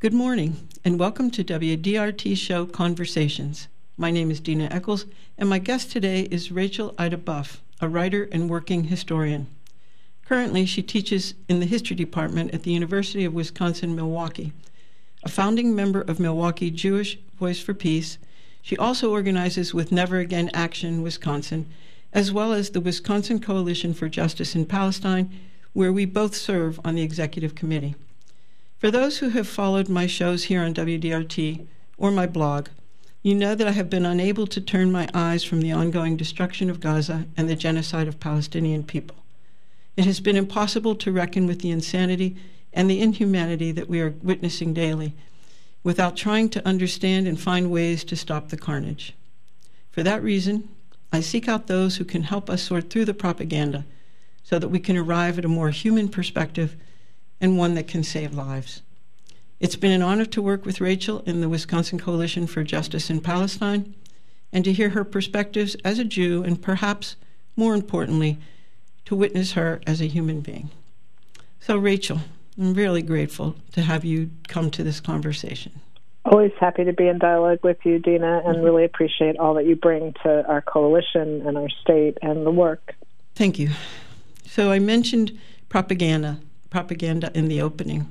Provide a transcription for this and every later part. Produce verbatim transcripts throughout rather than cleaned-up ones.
Good morning, and welcome to W D R T Show Conversations. My name is Dina Eccles, and my guest today is Rachel Ida Buff, a writer and working historian. Currently, she teaches in the history department at the University of Wisconsin-Milwaukee. A founding member of Milwaukee Jewish Voice for Peace, she also organizes with Never Again Action Wisconsin, as well as the Wisconsin Coalition for Justice in Palestine, where we both serve on the executive committee. For those who have followed my shows here on W D R T or my blog, you know that I have been unable to turn my eyes from the ongoing destruction of Gaza and the genocide of Palestinian people. It has been impossible to reckon with the insanity and the inhumanity that we are witnessing daily without trying to understand and find ways to stop the carnage. For that reason, I seek out those who can help us sort through the propaganda so that we can arrive at a more human perspective and one that can save lives. It's been an honor to work with Rachel in the Wisconsin Coalition for Justice in Palestine and to hear her perspectives as a Jew and perhaps, more importantly, to witness her as a human being. So, Rachel, I'm really grateful to have you come to this conversation. Always happy to be in dialogue with you, Dina, and mm-hmm. really appreciate all that you bring to our coalition and our state and the work. Thank you. So I mentioned propaganda. propaganda in the opening.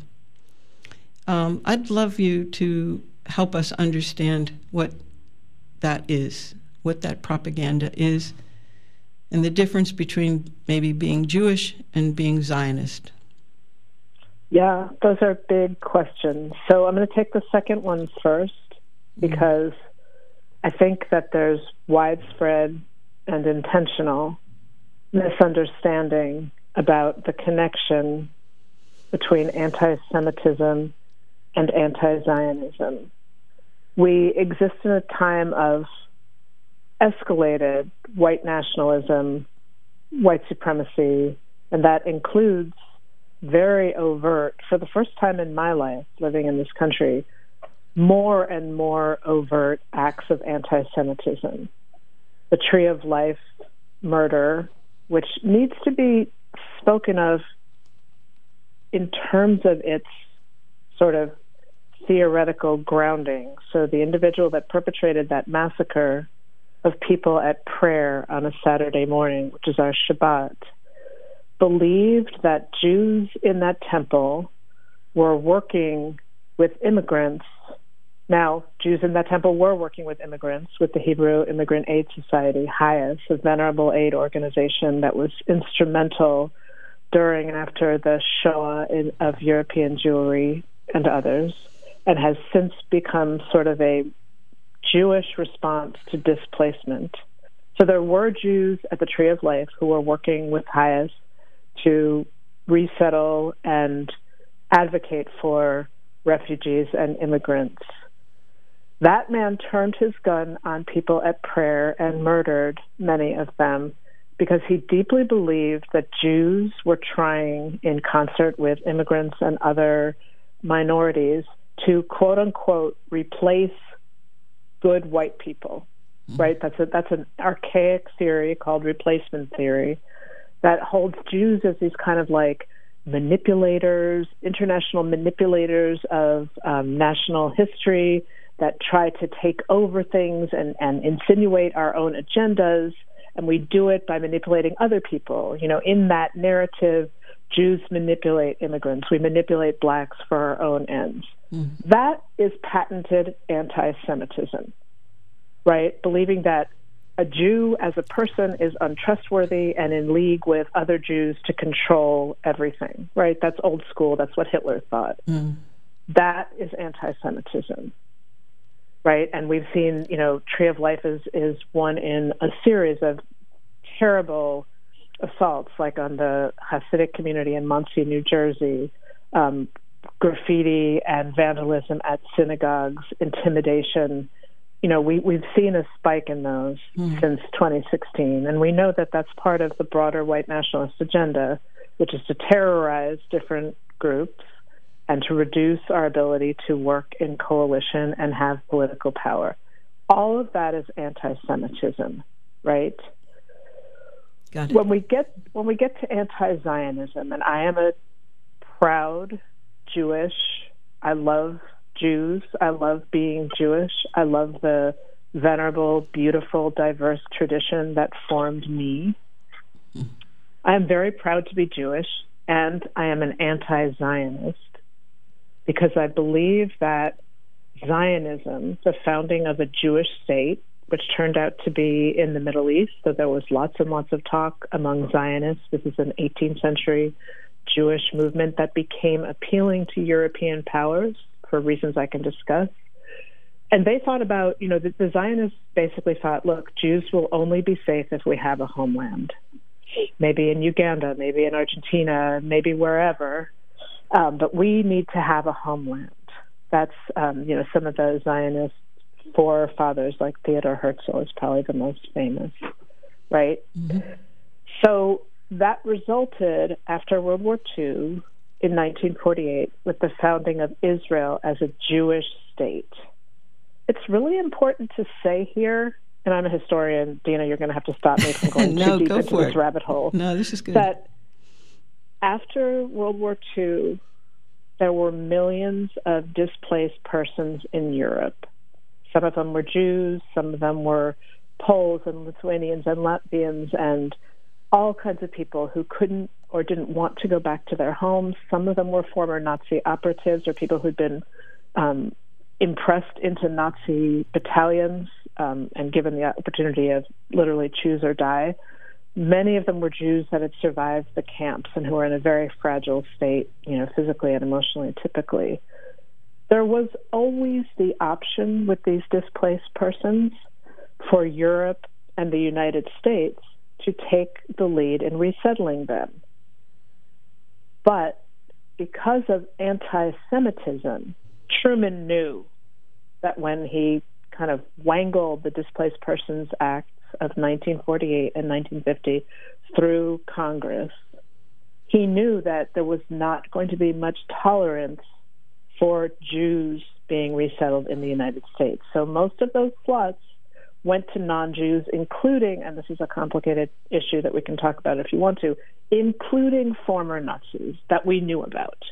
Um, I'd love you to help us understand what that is, what that propaganda is, and the difference between maybe being Jewish and being Zionist. Yeah, those are big questions. So I'm going to take the second one first, because mm-hmm. I think that there's widespread and intentional misunderstanding about the connection between anti-Semitism and anti-Zionism. We exist in a time of escalated white nationalism, white supremacy, and that includes very overt, for the first time in my life living in this country, more and more overt acts of anti-Semitism. The Tree of Life murder, which needs to be spoken of in terms of its sort of theoretical grounding. So the individual that perpetrated that massacre of people at prayer on a Saturday morning, which is our Shabbat, believed that Jews in that temple were working with immigrants. Now, Jews in that temple were working with immigrants, with the Hebrew Immigrant Aid Society, HIAS, a venerable aid organization that was instrumental during and after the Shoah in, of European Jewry and others, and has since become sort of a Jewish response to displacement. So there were Jews at the Tree of Life who were working with HIAS to resettle and advocate for refugees and immigrants. That man turned his gun on people at prayer and murdered many of them, because he deeply believed that Jews were trying, in concert with immigrants and other minorities, to quote-unquote replace good white people, mm-hmm. right? That's a, that's an archaic theory called replacement theory that holds Jews as these kind of like manipulators, international manipulators of um, national history that try to take over things and, and insinuate our own agendas. And we do it by manipulating other people. You know, in that narrative, Jews manipulate immigrants. We manipulate blacks for our own ends. Mm-hmm. That is patented anti-Semitism, right? Believing that a Jew as a person is untrustworthy and in league with other Jews to control everything, right? That's old school. That's what Hitler thought. Mm. That is anti-Semitism. Right, and we've seen, you know, Tree of Life is, is one in a series of terrible assaults, like on the Hasidic community in Muncie, New Jersey, um, graffiti and vandalism at synagogues, intimidation. You know, we, we've seen a spike in those mm. since twenty sixteen, and we know that that's part of the broader white nationalist agenda, which is to terrorize different groups and to reduce our ability to work in coalition and have political power. All of that is anti-Semitism, right? Got it. When we get when we get to anti-Zionism, and I am a proud Jewish, I love Jews. I love being Jewish. I love the venerable, beautiful, diverse tradition that formed me. I am very proud to be Jewish, and I am an anti-Zionist because I believe that Zionism, the founding of a Jewish state, which turned out to be in the Middle East, so there was lots and lots of talk among Zionists. This is an eighteenth century Jewish movement that became appealing to European powers for reasons I can discuss. And they thought about, you know, the, the Zionists basically thought, look, Jews will only be safe if we have a homeland. Maybe in Uganda, maybe in Argentina, maybe wherever. Um, but we need to have a homeland. That's, um, you know, some of the Zionist forefathers, like Theodor Herzl, is probably the most famous, right? Mm-hmm. So that resulted, after World War Two, in nineteen forty-eight, with the founding of Israel as a Jewish state. It's really important to say here, and I'm a historian, Dina, you're going to have to stop me from going no, too deep go into for this it. rabbit hole. No, this is good. That after World War Two, there were millions of displaced persons in Europe. Some of them were Jews, some of them were Poles and Lithuanians and Latvians and all kinds of people who couldn't or didn't want to go back to their homes. Some of them were former Nazi operatives or people who'd been um, impressed into Nazi battalions um, and given the opportunity of literally choose or die. Many of them were Jews that had survived the camps and who were in a very fragile state, you know, physically and emotionally, typically. There was always the option with these displaced persons for Europe and the United States to take the lead in resettling them. But because of anti-Semitism, Truman knew that when he kind of wangled the Displaced Persons Acts of nineteen forty-eight and nineteen fifty through Congress, he knew that there was not going to be much tolerance for Jews being resettled in the United States. So most of those slots went to non-Jews, including, and this is a complicated issue that we can talk about if you want to, including former Nazis that we knew about.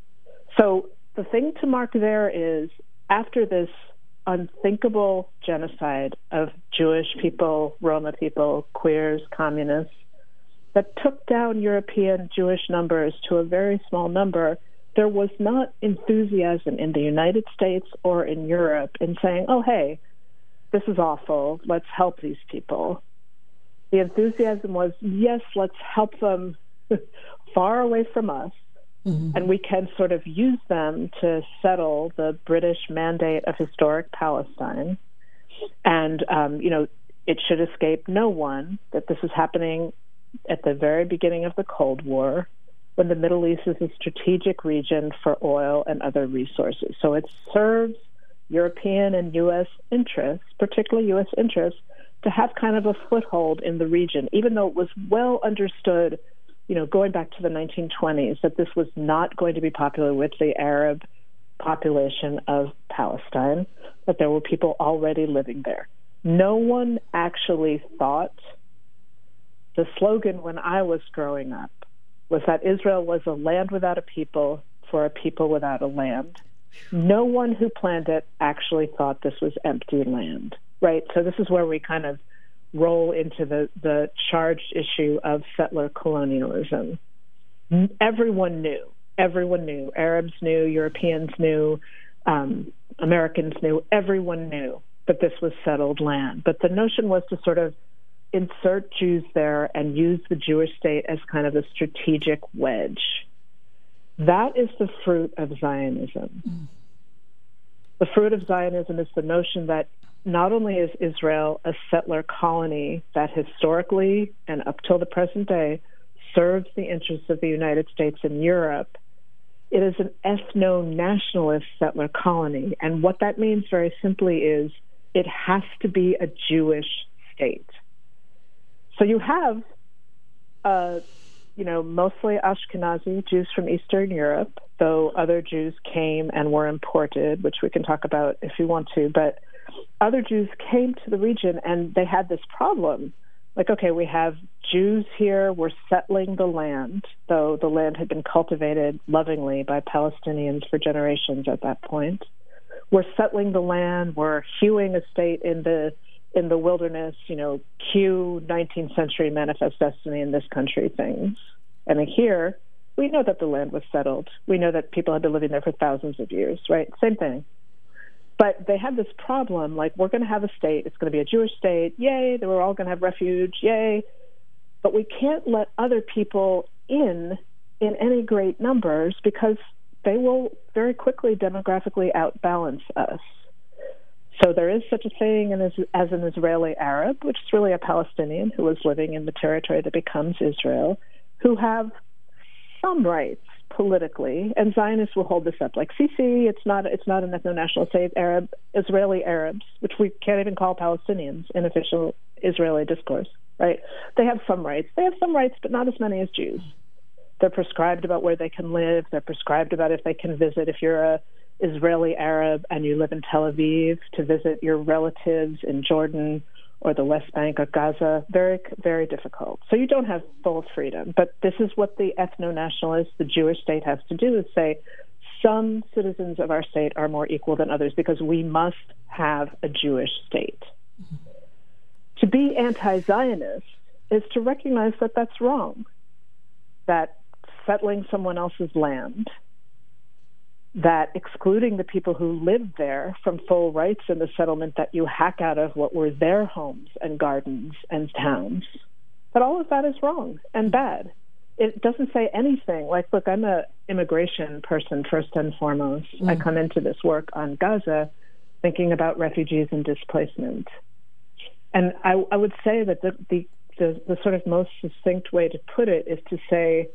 So the thing to mark there is, after this unthinkable genocide of Jewish people, Roma people, queers, communists, that took down European Jewish numbers to a very small number, there was not enthusiasm in the United States or in Europe in saying, oh, hey, this is awful, let's help these people. The enthusiasm was, yes, let's help them far away from us, mm-hmm. and we can sort of use them to settle the British mandate of historic Palestine. And, um, you know, it should escape no one that this is happening at the very beginning of the Cold War, when the Middle East is a strategic region for oil and other resources. So it serves European and U S interests, particularly U S interests, to have kind of a foothold in the region, even though it was well understood, you know, going back to the nineteen twenties, that this was not going to be popular with the Arab population of Palestine, that there were people already living there. No one actually thought, the slogan when I was growing up was that Israel was a land without a people for a people without a land. No one who planned it actually thought this was empty land, right? So this is where we kind of roll into the, the charged issue of settler colonialism. Everyone knew. Everyone knew. Arabs knew. Europeans knew. Um, Americans knew. Everyone knew that this was settled land. But the notion was to sort of insert Jews there and use the Jewish state as kind of a strategic wedge. That is the fruit of Zionism. Mm. The fruit of Zionism is the notion that not only is Israel a settler colony that historically and up till the present day serves the interests of the United States and Europe, it is an ethno-nationalist settler colony. And what that means very simply is it has to be a Jewish state. So you have uh, you know, mostly Ashkenazi Jews from Eastern Europe, though other Jews came and were imported, which we can talk about if you want to. But other Jews came to the region, and they had this problem. Like, okay, we have Jews here, we're settling the land, though the land had been cultivated lovingly by Palestinians for generations at that point. we're settling the land, we're hewing a state in the in the wilderness, you know, cue nineteenth century Manifest Destiny in this country things. And here, we know that the land was settled. We know that people have been living there for thousands of years, right? Same thing. But they had this problem, like, we're going to have a state. It's going to be a Jewish state. Yay, we're all going to have refuge. Yay. But we can't let other people in in any great numbers because they will very quickly demographically outbalance us. So there is such a thing as, as an Israeli Arab, which is really a Palestinian who is living in the territory that becomes Israel, who have some rights politically, and Zionists will hold this up like, see, see, it's not it's not an ethno-national state. Arab Israeli Arabs, which we can't even call Palestinians in official Israeli discourse, right? They have some rights. They have some rights, but not as many as Jews. They're prescribed about where they can live. They're prescribed about if they can visit. If you're a Israeli Arab and you live in Tel Aviv, to visit your relatives in Jordan or the West Bank or Gaza, very, very difficult. So you don't have full freedom. But this is what the ethno-nationalist, the Jewish state, has to do, is say some citizens of our state are more equal than others because we must have a Jewish state. Mm-hmm. To be anti-Zionist is to recognize that that's wrong, that settling someone else's land, that excluding the people who live there from full rights in the settlement that you hack out of what were their homes and gardens and towns, that all of that is wrong and bad. It doesn't say anything. Like, look, I'm an immigration person first and foremost. Mm. I come into this work on Gaza thinking about refugees and displacement. And I, I would say that the, the, the, the sort of most succinct way to put it is to say,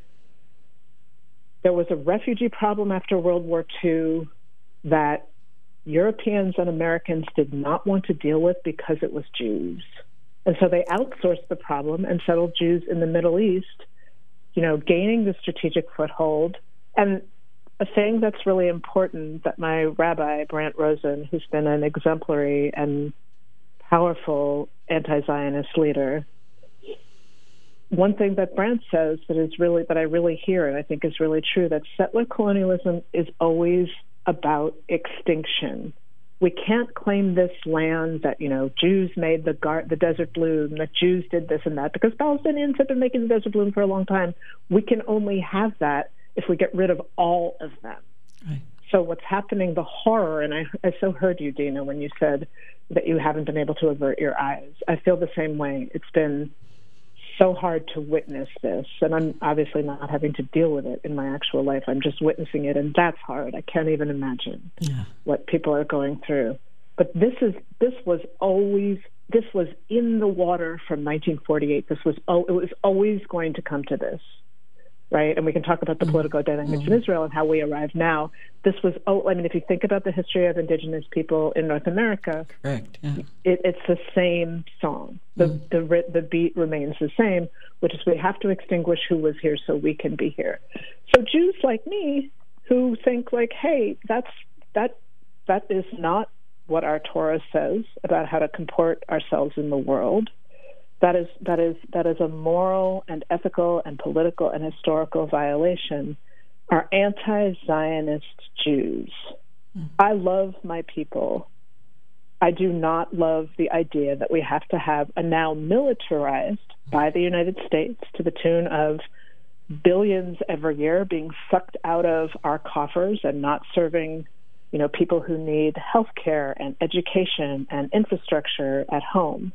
there was a refugee problem after World War Two that Europeans and Americans did not want to deal with because it was Jews. And so they outsourced the problem and settled Jews in the Middle East, you know, gaining the strategic foothold. And a thing that's really important that my rabbi, Brant Rosen, who's been an exemplary and powerful anti-Zionist leader, one thing that Brant says that is really that I really hear and I think is really true, that settler colonialism is always about extinction. We can't claim this land that, you know, Jews made the gar- the desert bloom, that Jews did this and that, because Palestinians have been making the desert bloom for a long time. We can only have that if we get rid of all of them. Right. So what's happening, the horror, and I, I so heard you, Dina, when you said that you haven't been able to avert your eyes. I feel the same way. It's been so hard to witness this, and I'm obviously not having to deal with it in my actual life. I'm just witnessing it, and that's hard. I can't even imagine yeah. what people are going through. But this is this was always this was in the water from nineteen forty-eight. This was oh, it was always going to come to this, right? And we can talk about the mm-hmm. political dynamics mm-hmm. in Israel and how we arrive now. This was oh, I mean, if you think about the history of indigenous people in North America, correct, yeah. it, it's the same song. The, mm. the the beat remains the same, which is we have to extinguish who was here so we can be here. So Jews like me who think like, hey, that's that that is not what our Torah says about how to comport ourselves in the world. That is that is that is a moral and ethical and political and historical violation. Are anti-Zionist Jews. Mm. I love my people. I do not love the idea that we have to have a now militarized by the United States to the tune of billions every year being sucked out of our coffers and not serving, you know, people who need health care and education and infrastructure at home.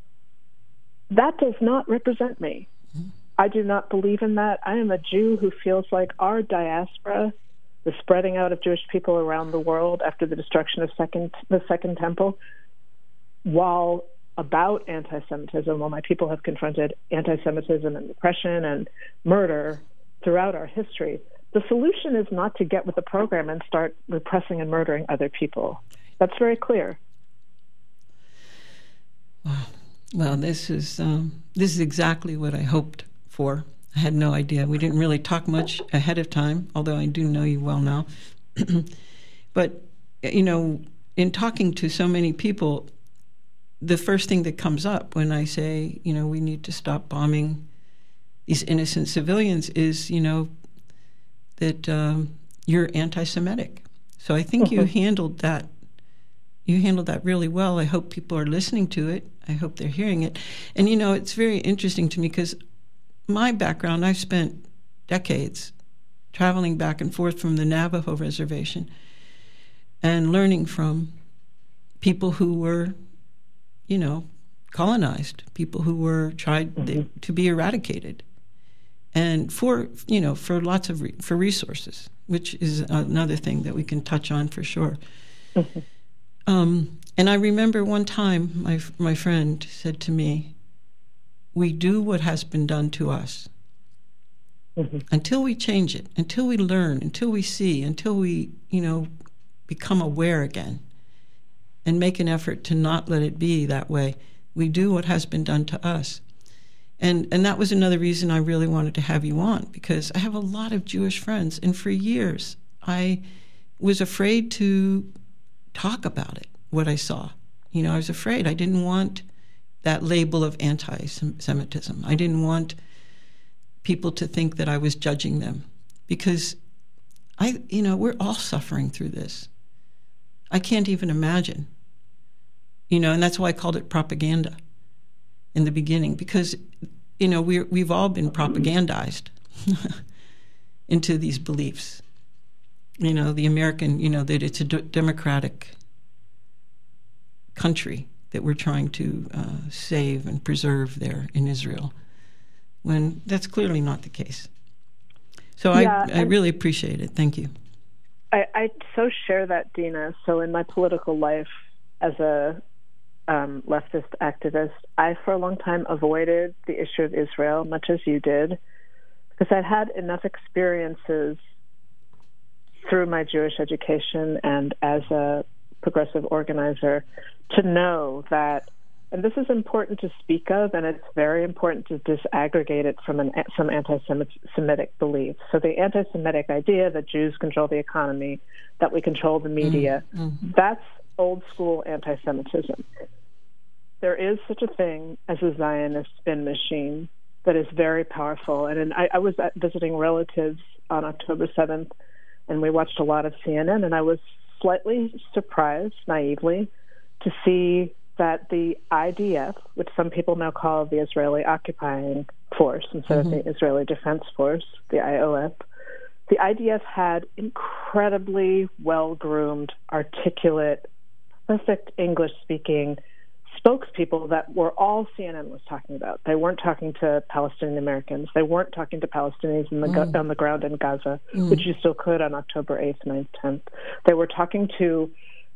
That does not represent me. Mm. I do not believe in that. I am a Jew who feels like our diaspora, the spreading out of Jewish people around the world after the destruction of second, the Second Temple, while about anti-Semitism, while my people have confronted anti-Semitism and repression and murder throughout our history, the solution is not to get with the program and start repressing and murdering other people. That's very clear. Wow. Well, this is um, this is exactly what I hoped for. I had no idea. We didn't really talk much ahead of time, although I do know you well now. But, you know, in talking to so many people, the first thing that comes up when I say, you know, we need to stop bombing these innocent civilians is, you know, that um, you're anti-Semitic. So I think mm-hmm. you handled that you handled that really well. I hope people are listening to it. I hope they're hearing it. And, you know, it's very interesting to me because my background, I've spent decades traveling back and forth from the Navajo reservation and learning from people who were, you know, colonized, people who were tried mm-hmm. to be eradicated. And for, you know, for lots of, re- for resources, which is another thing that we can touch on for sure. Mm-hmm. Um, and I remember one time my my friend said to me, we do what has been done to us. Mm-hmm. Until we change it, until we learn, until we see, until we, you know, become aware again and make an effort to not let it be that way, we do what has been done to us. And and that was another reason I really wanted to have you on, because I have a lot of Jewish friends, and for years I was afraid to talk about it, what I saw. You know, I was afraid. I didn't want that label of anti-Semitism. I didn't want people to think that I was judging them, because I, you know, we're all suffering through this. I can't even imagine. You know, and that's why I called it propaganda in the beginning, because, you know, we're, we've all been propagandized into these beliefs. You know, the American, you know, that it's a d- democratic country that we're trying to uh, save and preserve there in Israel, when that's clearly not the case. So yeah, I, I really appreciate it. Thank you. I, I so share that, Dina. So in my political life as a um, leftist activist, I for a long time avoided the issue of Israel, much as you did, because I'd had enough experiences through my Jewish education and as a progressive organizer to know that, and this is important to speak of, and it's very important to disaggregate it from an, some anti-Semitic beliefs. So the anti-Semitic idea that Jews control the economy, that we control the media, mm-hmm. that's old school anti-Semitism. There is such a thing as a Zionist spin machine that is very powerful. And, and I, I was visiting relatives on October seventh, and we watched a lot of C N N, and I was slightly surprised, naively, to see that the I D F, which some people now call the Israeli Occupying Force instead mm-hmm. of the Israeli Defense Force, the I O F, the I D F had incredibly well-groomed, articulate, perfect English-speaking spokespeople that were all C N N was talking about. They weren't talking to Palestinian Americans. They weren't talking to Palestinians in the mm. on the ground in Gaza, mm. which you still could on October eighth, ninth, tenth. They were talking to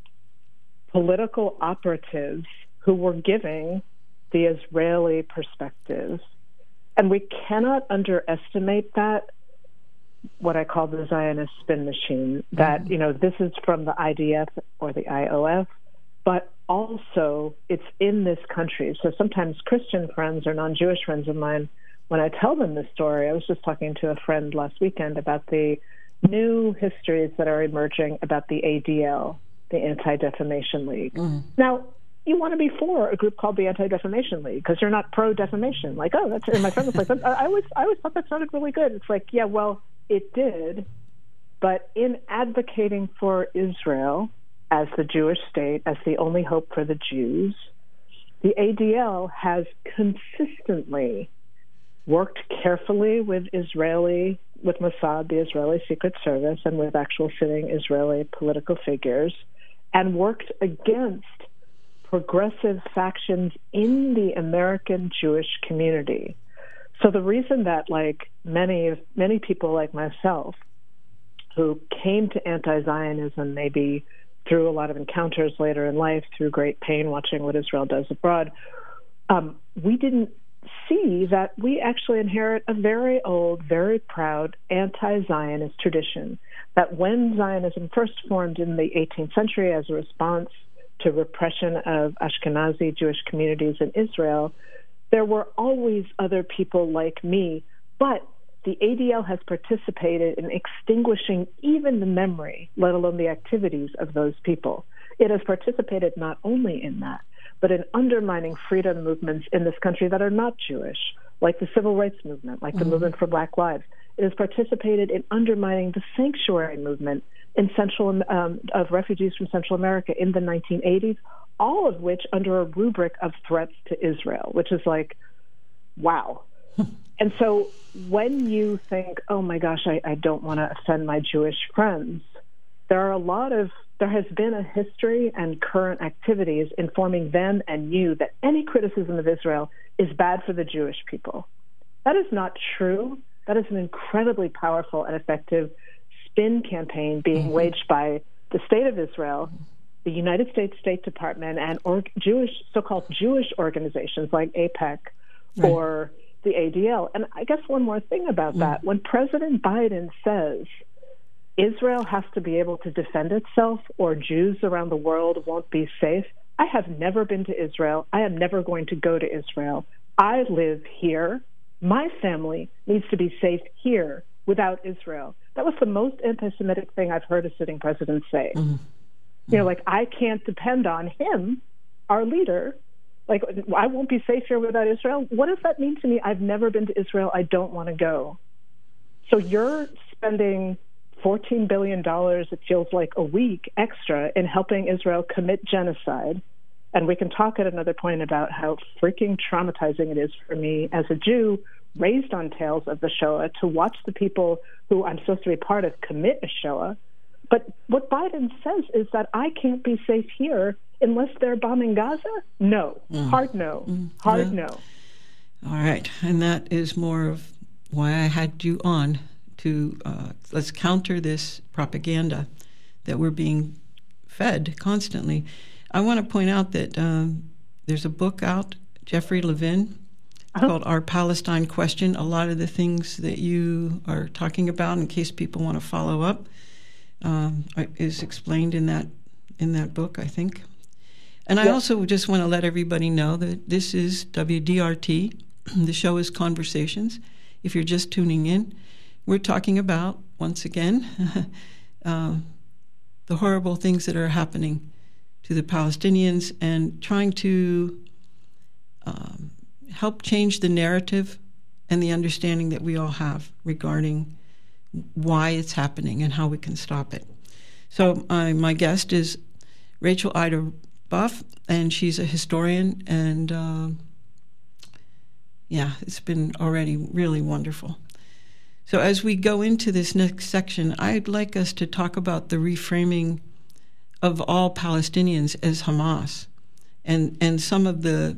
political operatives who were giving the Israeli perspective. And we cannot underestimate that, what I call the Zionist spin machine, that, mm. you know, this is from the I D F or the I O F, but also it's in this country. So sometimes Christian friends or non-Jewish friends of mine, when I tell them this story, I was just talking to a friend last weekend about the new histories that are emerging about the A D L, the Anti-Defamation League. Mm. Now, you want to be for a group called the Anti-Defamation League because you're not pro-defamation. Like, oh, that's, and my friend was like, I always, I always thought that sounded really good. It's like, yeah, well, it did, but in advocating for Israel as the Jewish state, as the only hope for the Jews, the A D L has consistently worked carefully with Israeli, with Mossad, the Israeli Secret Service, and with actual sitting Israeli political figures, and worked against progressive factions in the American Jewish community. So the reason that, like, many many people like myself who came to anti-Zionism maybe through a lot of encounters later in life, through great pain watching what Israel does abroad, um, we didn't see that we actually inherit a very old, very proud anti-Zionist tradition, that when Zionism first formed in the eighteenth century as a response to repression of Ashkenazi Jewish communities in Israel, there were always other people like me, but the A D L has participated in extinguishing even the memory, let alone the activities of those people. It has participated not only in that, but in undermining freedom movements in this country that are not Jewish, like the civil rights movement, like the mm-hmm. movement for Black Lives. It has participated in undermining the sanctuary movement in Central um, of refugees from Central America in the nineteen eighties, all of which under a rubric of threats to Israel, which is like, wow. And so when you think, oh my gosh, I, I don't want to offend my Jewish friends, there are a lot of, there has been a history and current activities informing them and you that any criticism of Israel is bad for the Jewish people. That is not true. That is an incredibly powerful and effective spin campaign being mm-hmm. waged by the State of Israel, the United States State Department, and or Jewish, so-called Jewish organizations like AIPAC right. or the A D L. And I guess one more thing about mm. that. When President Biden says Israel has to be able to defend itself or Jews around the world won't be safe, I have never been to Israel. I am never going to go to Israel. I live here. My family needs to be safe here without Israel. That was the most anti-Semitic thing I've heard a sitting president say. Mm-hmm. You know, like, I can't depend on him, our leader. Like, I won't be safe here without Israel. What does that mean to me? I've never been to Israel. I don't want to go. So you're spending fourteen billion dollars, it feels like, a week extra in helping Israel commit genocide. And we can talk at another point about how freaking traumatizing it is for me as a Jew raised on tales of the Shoah to watch the people who I'm supposed to be part of commit a Shoah. But what Biden says is that I can't be safe here unless they're bombing Gaza? No. Mm. Hard no. Mm. Hard yeah. no. All right. And that is more of why I had you on to uh, let's counter this propaganda that we're being fed constantly. I want to point out that um, there's a book out, Jeffrey Levin, uh-huh. called Our Palestine Question. A lot of the things that you are talking about, in case people want to follow up, um, is explained in that in that book, I think. And I yep. also just want to let everybody know that this is W D R T. The show is Conversations. If you're just tuning in, we're talking about, once again, uh, the horrible things that are happening to the Palestinians and trying to um, help change the narrative and the understanding that we all have regarding why it's happening and how we can stop it. So uh, my guest is Rachel Ida Buff, and she's a historian, and uh, yeah, it's been already really wonderful. So as we go into this next section, I'd like us to talk about the reframing of all Palestinians as Hamas, and and some of the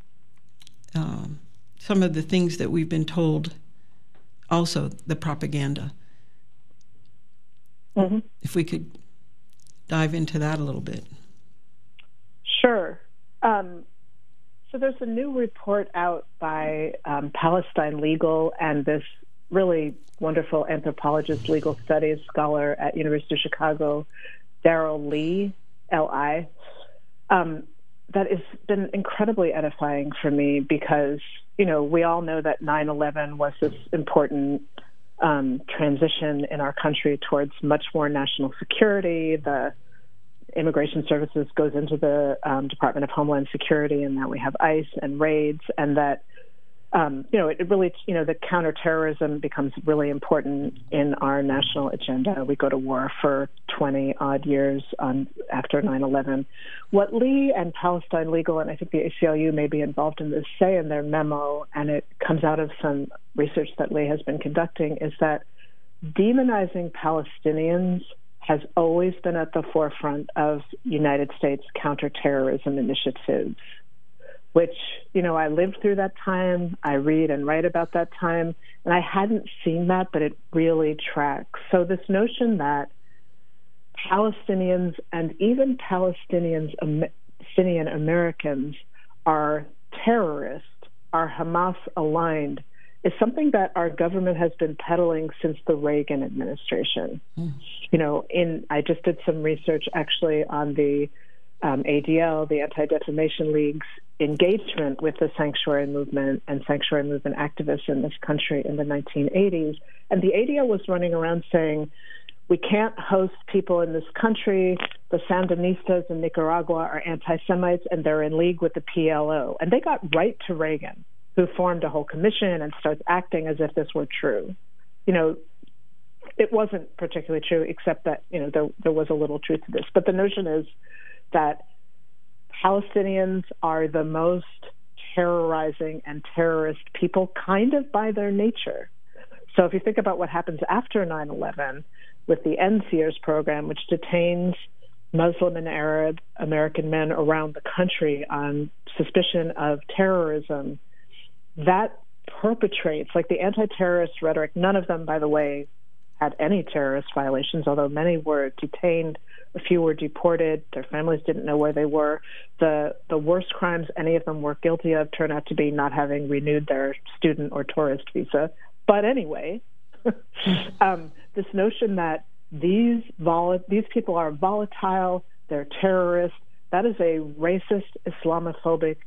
um, some of the things that we've been told, also the propaganda. Mm-hmm. If we could dive into that a little bit. Sure. Um, so there's a new report out by um, Palestine Legal and this really wonderful anthropologist, legal studies scholar at University of Chicago, Daryl Lee, L I, um, that has been incredibly edifying for me because, you know, we all know that nine eleven was this important um, transition in our country towards much more national security. The Immigration Services goes into the um, Department of Homeland Security, and now we have ICE and raids, and that Um, you know, it really, you know, the counterterrorism becomes really important in our national agenda. We go to war for twenty odd years on, after nine eleven. What Lee and Palestine Legal, and I think the A C L U may be involved in this, say in their memo, and it comes out of some research that Lee has been conducting, is that demonizing Palestinians has always been at the forefront of United States counterterrorism initiatives, which, you know, I lived through that time. I read and write about that time, and I hadn't seen that, but it really tracks. So this notion that Palestinians and even Palestinians, Palestinian Americans are terrorists, are Hamas aligned, is something that our government has been peddling since the Reagan administration. Mm. You know, in I just did some research actually on the um, A D L, the Anti-Defamation League's engagement with the sanctuary movement and sanctuary movement activists in this country in the nineteen eighties. And the A D L was running around saying, we can't host people in this country. The Sandinistas in Nicaragua are anti-Semites, and they're in league with the P L O. And they got right to Reagan, who formed a whole commission and starts acting as if this were true. You know, it wasn't particularly true, except that, you know, there, there was a little truth to this. But the notion is that Palestinians are the most terrorizing and terrorist people kind of by their nature. So if you think about what happens after nine eleven with the N SEERS program, which detains Muslim and Arab American men around the country on suspicion of terrorism, that perpetrates, like the anti-terrorist rhetoric, none of them, by the way, had any terrorist violations, although many were detained, a few were deported, their families didn't know where they were. The the worst crimes any of them were guilty of turned out to be not having renewed their student or tourist visa. But anyway, um, this notion that these vol- these people are volatile, they're terrorists, that is a racist, Islamophobic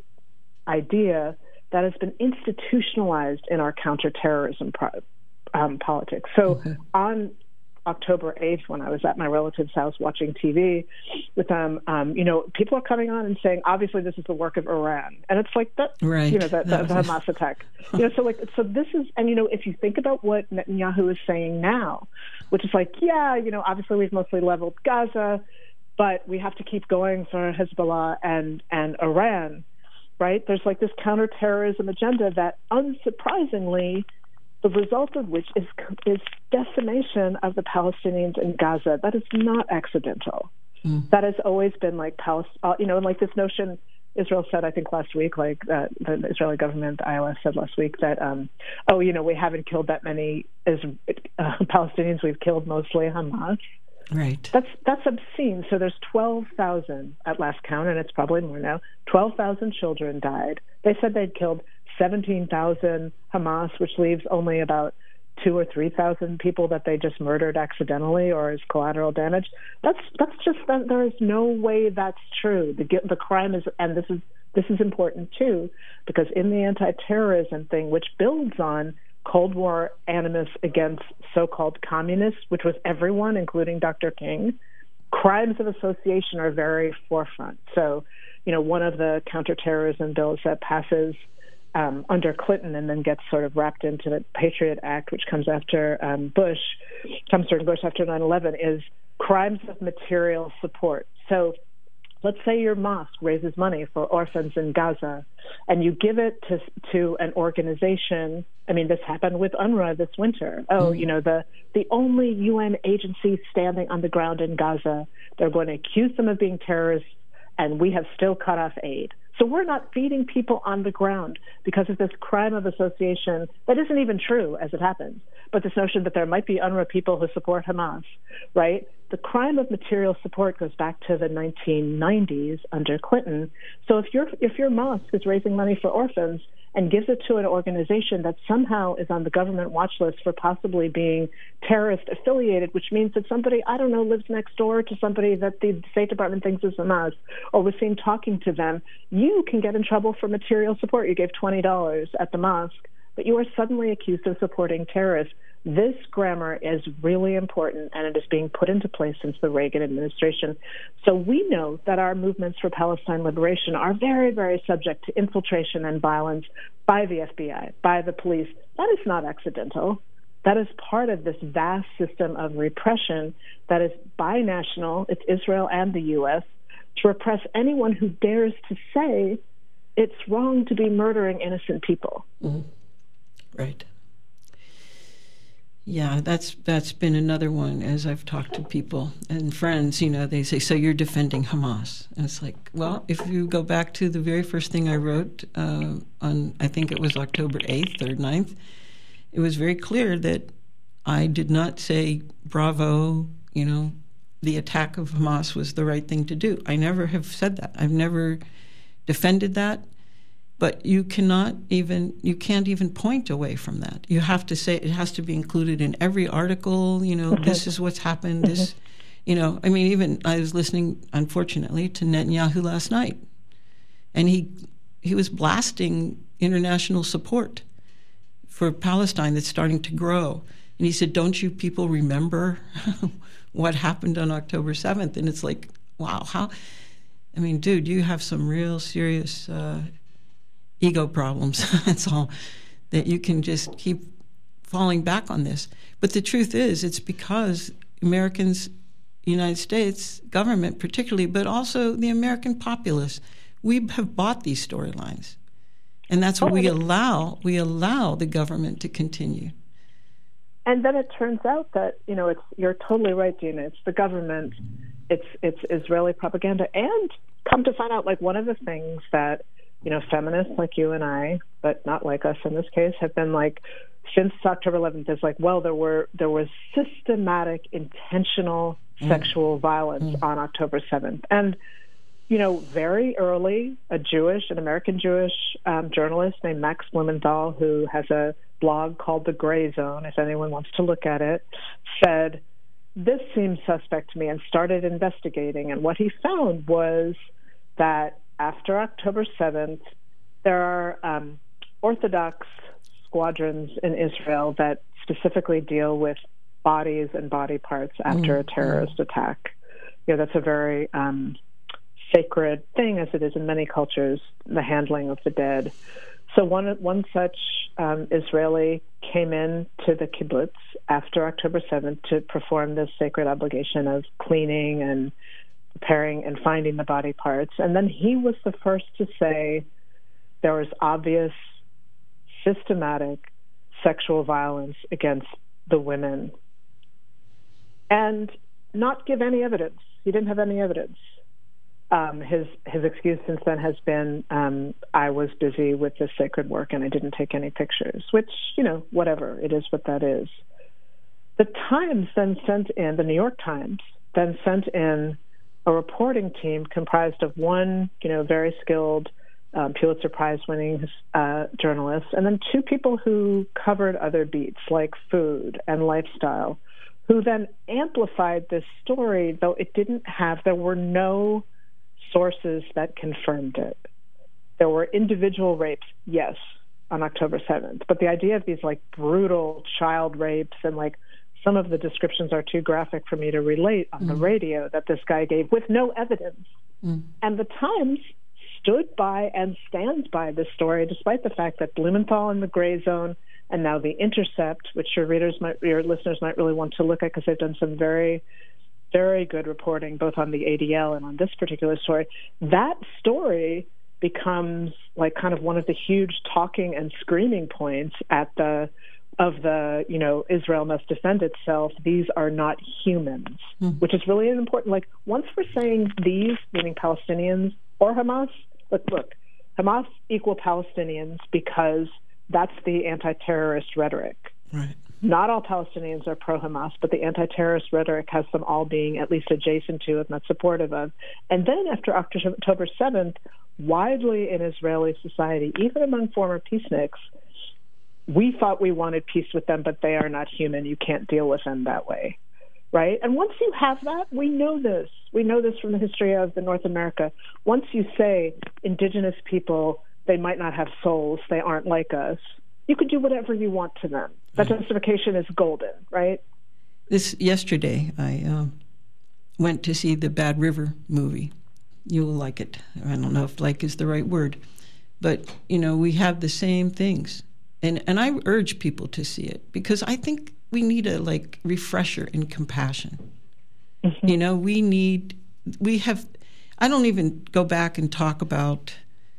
idea that has been institutionalized in our counterterrorism pro- um, politics. So okay. on October eighth, when I was at my relative's house watching T V with them, um, you know, people are coming on and saying, obviously, this is the work of Iran. And it's like that, right. you know, the, the, the Hamas attack. You know, so like, so this is, and, you know, if you think about what Netanyahu is saying now, which is like, yeah, you know, obviously we've mostly leveled Gaza, but we have to keep going for Hezbollah and, and Iran, right? There's like this counterterrorism agenda that, unsurprisingly, the result of which is is decimation of the Palestinians in Gaza. That is not accidental. Mm. That has always been like Palestine, uh, you know, and like this notion Israel said, I think last week, like uh, the Israeli government, the I O S said last week that, um, oh, you know, we haven't killed that many as uh, Palestinians. We've killed mostly Hamas. Right. That's that's obscene. So there's twelve thousand at last count, and it's probably more now. twelve thousand children died. They said they'd killed seventeen thousand Hamas, which leaves only about two or three thousand people that they just murdered accidentally or as collateral damage. That's that's just that there is no way that's true. The the crime is, and this is this is important too, because in the anti-terrorism thing, which builds on Cold War animus against so-called communists, which was everyone, including Doctor King, crimes of association are very forefront. So, you know, one of the counterterrorism bills that passes um, under Clinton and then gets sort of wrapped into the Patriot Act, which comes after um, Bush, comes during Bush after nine eleven, is crimes of material support. So let's say your mosque raises money for orphans in Gaza, and you give it to to an organization. I mean, this happened with UNRWA this winter. Oh, mm-hmm. you know, the the only U N agency standing on the ground in Gaza. They're going to accuse them of being terrorists, and we have still cut off aid. So we're not feeding people on the ground because of this crime of association that isn't even true as it happens. But this notion that there might be UNRWA people who support Hamas, right? The crime of material support goes back to the nineteen nineties under Clinton. So if your if your mosque is raising money for orphans and gives it to an organization that somehow is on the government watch list for possibly being terrorist affiliated, which means that somebody, I don't know, lives next door to somebody that the State Department thinks is Hamas or was seen talking to them, you can get in trouble for material support. You gave twenty dollars at the mosque, but you are suddenly accused of supporting terrorists. This grammar is really important, and it is being put into place since the Reagan administration. So we know that our movements for Palestine liberation are very, very subject to infiltration and violence by the F B I, by the police. That is not accidental. That is part of this vast system of repression that is binational. It's Israel and the U S to repress anyone who dares to say it's wrong to be murdering innocent people. Mm-hmm. Right. Yeah, that's that's been another one as I've talked to people and friends, you know, they say, so you're defending Hamas. And it's like, well, if you go back to the very first thing I wrote uh, on, I think it was October eighth or ninth, it was very clear that I did not say, bravo, you know, the attack of Hamas was the right thing to do. I never have said that. I've never defended that. But you cannot even, you can't even point away from that. You have to say, it has to be included in every article, you know, okay. This is what's happened, mm-hmm. this, you know, I mean, even I was listening, unfortunately, to Netanyahu last night, and he he was blasting international support for Palestine that's starting to grow. And he said, don't you people remember what happened on October seventh? And it's like, wow, how, I mean, dude, you have some real serious uh ego problems. That's all. That you can just keep falling back on this. But the truth is, it's because Americans, United States government particularly, but also the American populace, we have bought these storylines. And that's what oh, we allow, we allow the government to continue. And then it turns out that, you know, it's, you're totally right, Dina. It's the government, it's it's Israeli propaganda. And come to find out, like, one of the things that, you know, feminists like you and I, but not like us in this case, have been like, since October eleventh, is like, well, there were there was systematic, intentional mm. sexual violence mm. on October seventh. And, you know, very early, a Jewish, an American Jewish um, journalist named Max Blumenthal, who has a blog called The Gray Zone, if anyone wants to look at it, said, this seems suspect to me, and started investigating. And what he found was that after October seventh, there are um, Orthodox squadrons in Israel that specifically deal with bodies and body parts after mm-hmm. a terrorist attack. You know, that's a very um, sacred thing, as it is in many cultures, the handling of the dead. So one one such um, Israeli came in to the kibbutz after October seventh to perform this sacred obligation of cleaning and preparing and finding the body parts. And then he was the first to say there was obvious, systematic sexual violence against the women, and not give any evidence. He didn't have any evidence. Um, his his excuse since then has been, um, I was busy with this sacred work and I didn't take any pictures, which, you know, whatever, it is what that is. The Times then sent in, the New York Times then sent in a reporting team comprised of one, you know, very skilled um, Pulitzer Prize-winning uh, journalist, and then two people who covered other beats like food and lifestyle, who then amplified this story, though it didn't have, there were no sources that confirmed it. There were individual rapes, yes, on October seventh, but the idea of these like brutal child rapes, and like some of the descriptions are too graphic for me to relate on mm. the radio that this guy gave with no evidence. Mm. And the Times stood by and stands by this story, despite the fact that Blumenthal in the Gray Zone, and now The Intercept, which your readers might, your listeners might really want to look at because they've done some very very good reporting both on the A D L and on this particular story. That story becomes like kind of one of the huge talking and screaming points at the of the, you know, Israel must defend itself. These are not humans, mm-hmm. which is really important. Like, once we're saying these, meaning Palestinians or Hamas, look, look, Hamas equal Palestinians because that's the anti-terrorist rhetoric. Right. Not all Palestinians are pro-Hamas, but the anti-terrorist rhetoric has them all being at least adjacent to, if not supportive of. And then after October seventh, widely in Israeli society, even among former peaceniks, we thought we wanted peace with them, but they are not human. You can't deal with them that way, right? And once you have that, we know this. We know this from the history of the North America. Once you say indigenous people, they might not have souls, they aren't like us, you could do whatever you want to them. That justification is golden, right? This yesterday, I uh, went to see the Bad River movie. You'll like it. I don't know if like is the right word. But, you know, we have the same things. And and I urge people to see it because I think we need a, like, refresher in compassion. Mm-hmm. You know, we need, we have, I don't even go back and talk about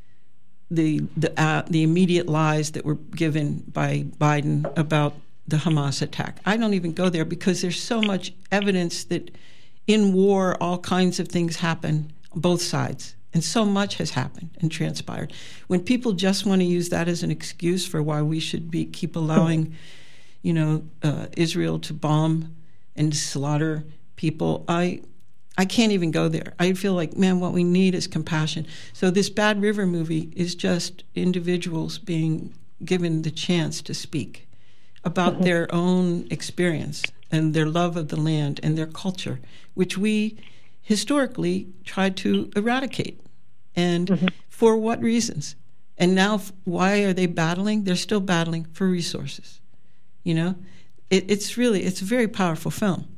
the the uh, the immediate lies that were given by Biden about the Hamas attack. I don't even go there because there's so much evidence that in war all kinds of things happen on both sides, and so much has happened and transpired. When people just want to use that as an excuse for why we should be keep allowing, you know, uh, Israel to bomb and slaughter people, I. I can't even go there. I feel like, man, what we need is compassion. So this Bad River movie is just individuals being given the chance to speak about mm-hmm. their own experience and their love of the land and their culture, which we historically tried to eradicate. And mm-hmm. for what reasons? And now why are they battling? They're still battling for resources. You know, it, it's really, it's a very powerful film.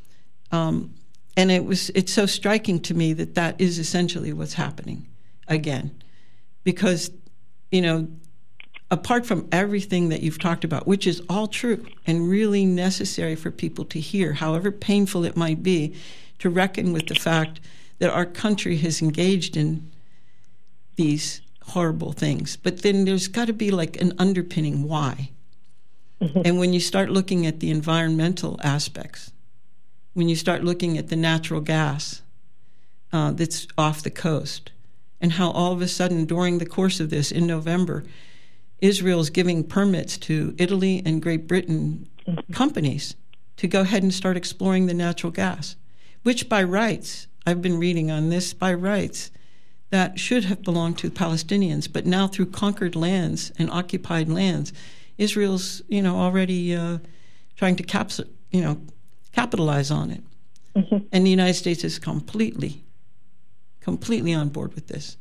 Um, And it was it's so striking to me that that is essentially what's happening again. Because, you know, apart from everything that you've talked about, which is all true and really necessary for people to hear, however painful it might be, to reckon with the fact that our country has engaged in these horrible things. But then there's got to be like an underpinning why. Mm-hmm. And when you start looking at the environmental aspects, when you start looking at the natural gas uh, that's off the coast, and how all of a sudden during the course of this in November, Israel's giving permits to Italy and Great Britain mm-hmm. companies to go ahead and start exploring the natural gas, which by rights, I've been reading on this, by rights, that should have belonged to Palestinians, but now through conquered lands and occupied lands, Israel's, you know, already uh, trying to caps- you know, capitalize on it. Mm-hmm. And the United States is completely, completely on board with this.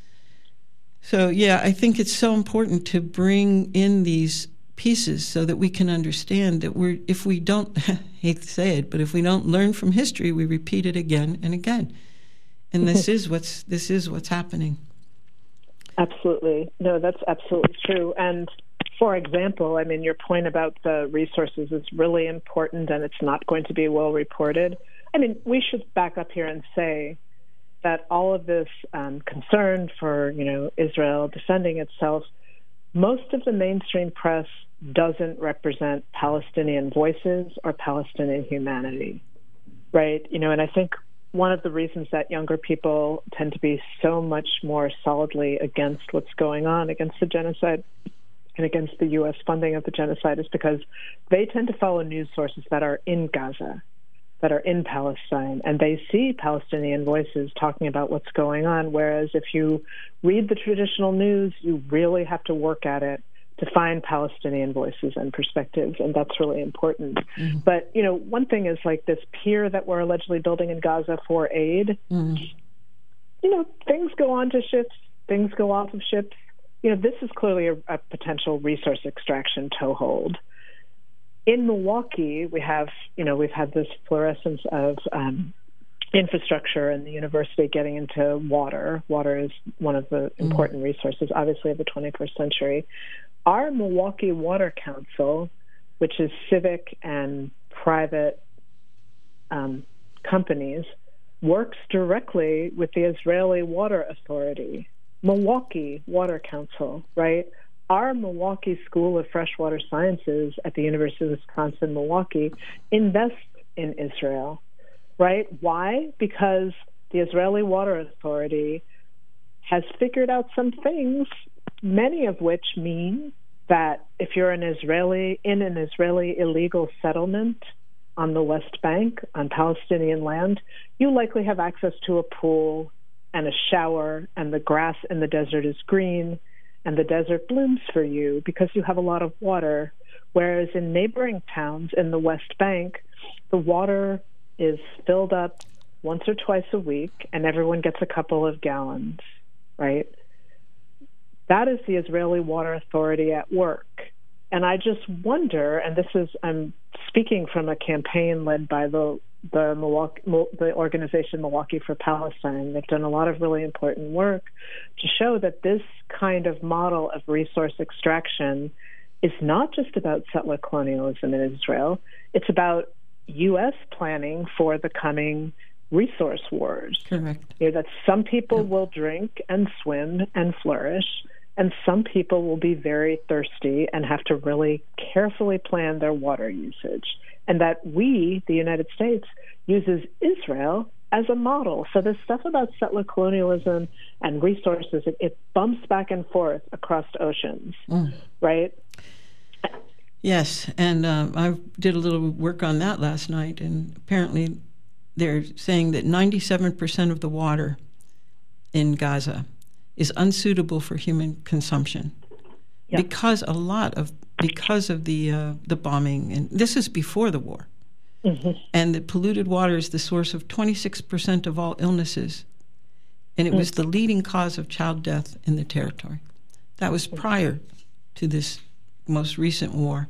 So, yeah, I think it's so important to bring in these pieces so that we can understand that we're, if we don't, I hate to say it, but if we don't learn from history, we repeat it again and again. And this is what's this is what's happening. Absolutely. No, that's absolutely true. And for example, I mean, your point about the resources is really important, and it's not going to be well reported. I mean, we should back up here and say that all of this um, concern for, you know, Israel defending itself, most of the mainstream press doesn't represent Palestinian voices or Palestinian humanity, right? You know, and I think one of the reasons that younger people tend to be so much more solidly against what's going on, against the genocide and against the U S funding of the genocide, is because they tend to follow news sources that are in Gaza, that are in Palestine, and they see Palestinian voices talking about what's going on, whereas if you read the traditional news, you really have to work at it to find Palestinian voices and perspectives, and that's really important. Mm-hmm. But, you know, one thing is like this pier that we're allegedly building in Gaza for aid. Mm-hmm. You know, things go onto ships, things go off of ships. You know, this is clearly a, a potential resource extraction toehold. In Milwaukee, we have, you know, we've had this fluorescence of um, infrastructure and the university getting into water. Water is one of the mm-hmm. important resources, obviously, of the twenty-first century. Our Milwaukee Water Council, which is civic and private um, companies, works directly with the Israeli Water Authority. Milwaukee Water Council, right? Our Milwaukee School of Freshwater Sciences at the University of Wisconsin-Milwaukee invests in Israel, right? Why? Because the Israeli Water Authority has figured out some things, many of which mean that if you're an Israeli in an Israeli illegal settlement on the West Bank, on Palestinian land, you likely have access to a pool and a shower, and the grass in the desert is green, and the desert blooms for you because you have a lot of water, whereas in neighboring towns in the West Bank, the water is filled up once or twice a week, and everyone gets a couple of gallons, right? That is the Israeli Water Authority at work. And I just wonder, and this is, I'm speaking from a campaign led by the the Milwaukee, the organization Milwaukee for Palestine. They've done a lot of really important work to show that this kind of model of resource extraction is not just about settler colonialism in Israel. It's about U S planning for the coming resource wars. Correct. You know, that some people yeah. will drink and swim and flourish, and some people will be very thirsty and have to really carefully plan their water usage. And that we, the United States, uses Israel as a model. So this stuff about settler colonialism and resources, it, it bumps back and forth across oceans, mm. right? Yes, and uh, I did a little work on that last night, and apparently they're saying that ninety-seven percent of the water in Gaza is unsuitable for human consumption yep. because a lot of because of the uh, the bombing, and this is before the war. Mm-hmm. And the polluted water is the source of twenty-six percent of all illnesses, and it mm-hmm. was the leading cause of child death in the territory. That was prior to this most recent war.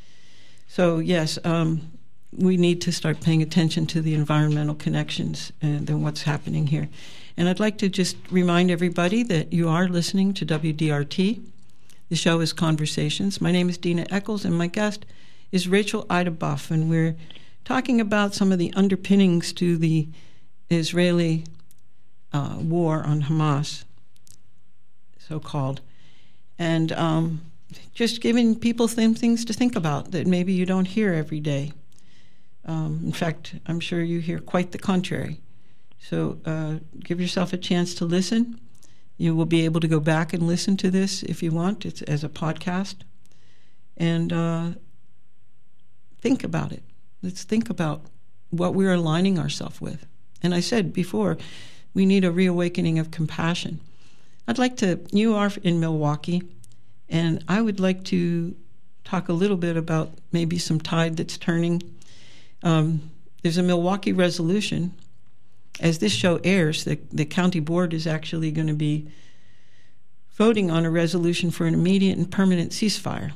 So yes, um, we need to start paying attention to the environmental connections and then what's happening here. And I'd like to just remind everybody that you are listening to W D R T. The show is Conversations. My name is Dina Eccles, and my guest is Rachel Ida Buff, and we're talking about some of the underpinnings to the Israeli uh, war on Hamas, so-called, and um, just giving people some things to think about that maybe you don't hear every day. Um, in fact, I'm sure you hear quite the contrary. So uh, give yourself a chance to listen. You will be able to go back and listen to this if you want. It's as a podcast. And uh, think about it. Let's think about what we're aligning ourselves with. And I said before, we need a reawakening of compassion. I'd like to, you are in Milwaukee, and I would like to talk a little bit about maybe some tide that's turning. Um, there's a Milwaukee resolution. As this show airs, the, the county board is actually going to be voting on a resolution for an immediate and permanent ceasefire.